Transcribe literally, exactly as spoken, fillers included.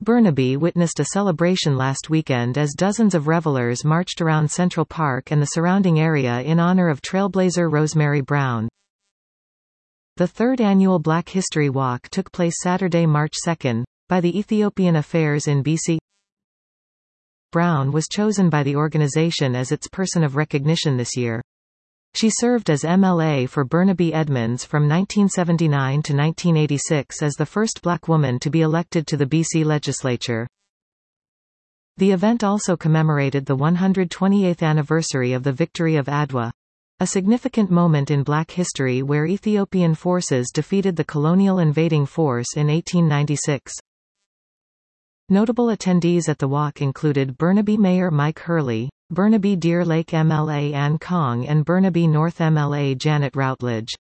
Burnaby witnessed a celebration last weekend as dozens of revelers marched around Central Park and the surrounding area in honor of trailblazer Rosemary Brown. The third annual Black History Walk took place Saturday, March second, by the Ethiopian Affairs in B C. Brown was chosen by the organization as its person of recognition this year. She served as M L A for Burnaby Edmonds from nineteen seventy-nine to nineteen eighty-six as the first black woman to be elected to the B C legislature. The event also commemorated the one hundred twenty-eighth anniversary of the victory of Adwa, a significant moment in black history where Ethiopian forces defeated the colonial invading force in eighteen ninety-six. Notable attendees at the walk included Burnaby Mayor Mike Hurley, Burnaby Deer Lake M L A Ann Kong and Burnaby North M L A Janet Routledge.